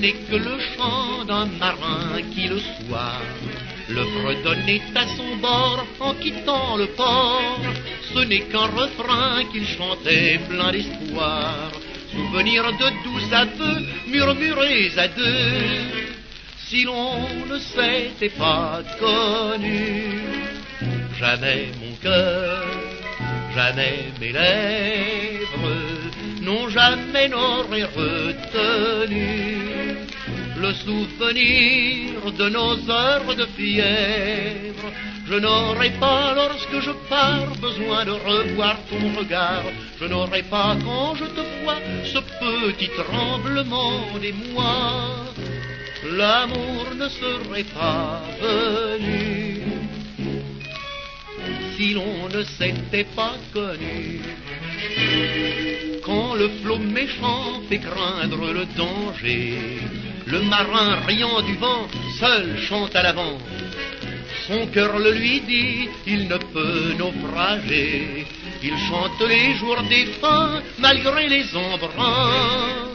n'est que le chant d'un marin qui le soir le fredonnait à son bord en quittant le port. Ce n'est qu'un refrain qu'il chantait plein d'espoir, souvenir de doux aveux murmurés à deux. Si l'on ne s'était pas connu, jamais mon cœur, jamais mes lèvres, non jamais n'auraient retenu le souvenir de nos heures de fièvre. Je n'aurais pas, lorsque je pars, besoin de revoir ton regard. Je n'aurais pas, quand je te vois, ce petit tremblement d'émoi. L'amour ne serait pas venu si l'on ne s'était pas connu. Quand le flot méchant fait craindre le danger, le marin riant du vent, seul chante à l'avant. Son cœur le lui dit, il ne peut naufrager. Il chante les jours défunts malgré les embruns.